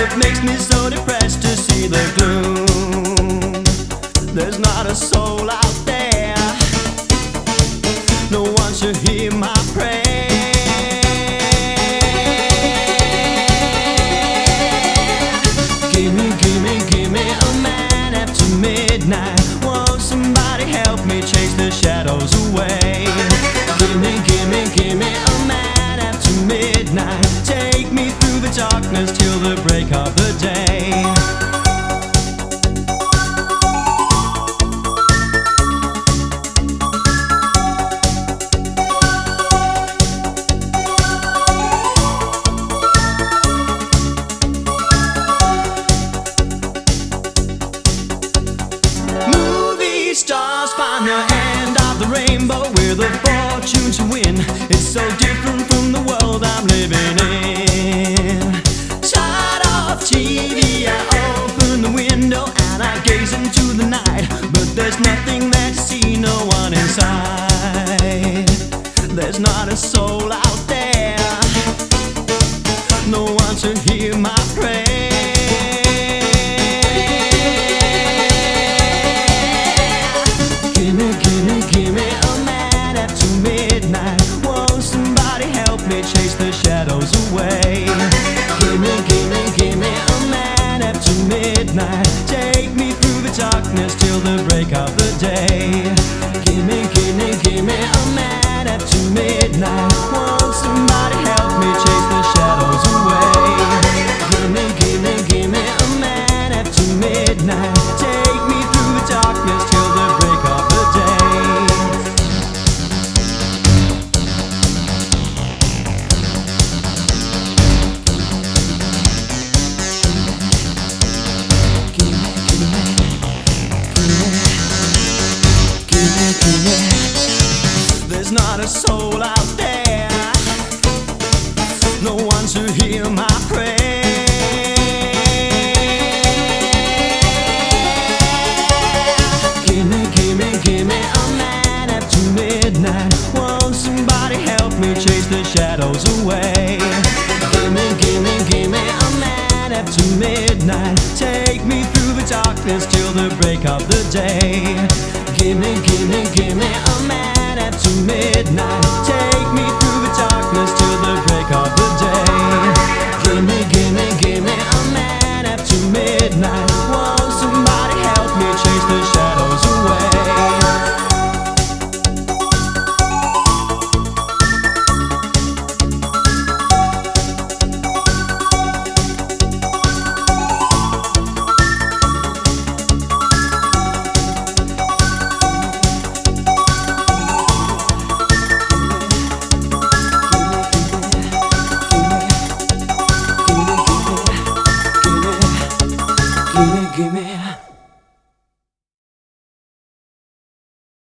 It makes me so depressed to see the gloom. There's not a soul out there, no one should hear my prayer. Give me a man after midnight. Won't somebody help me chase the shadows away? Give me a man after midnight. Take me through the darkness till the break of the day. Stars find the end of the rainbow with a fortune to win. It's so different from the world I'm living in. Shut off TV, I open the window and I gaze into the night, but there's nothing there to see, no one inside. There's not a soul out there, no one to hear my prayer. Give me a man after midnight. Won't somebody help me chase the shadows away? Give me a man after midnight. Take me through the darkness till the break of the day. Give me a man after midnight. Won't somebody help me chase the shadows away? Give me a man after midnight. Take me through the darkness till the break of the day. There's not a soul out there, no one to hear my prayer. Give me a man after midnight. Won't somebody help me chase the shadows away? Give me a man after midnight. Take me through the darkness till the break of the day. Give me a man after midnight.